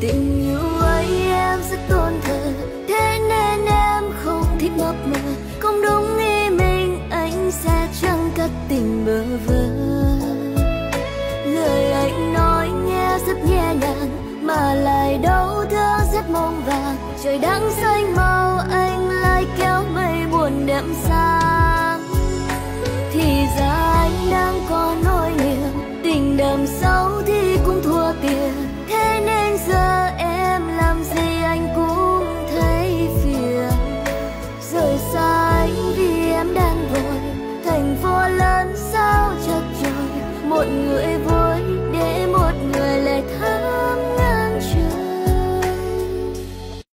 Tình yêu ấy em rất tôn thờ, thế nên em không thích mập mờ. Không đúng ý mình, anh sẽ chẳng cất tình bơ vơ. Lời anh nói nghe rất nhẹ nhàng, mà lại đau thương rất mong vàng. Trời đang xanh màu, anh lại kéo mây buồn đêm sang. Thì ra anh đang có nỗi niềm, tình đậm sâu thì cũng thua tiền. Thế nên giờ em làm gì anh cũng thấy phiền. Rời xa anh vì em đàn vội, thành phố lớn sao chật chội. Một người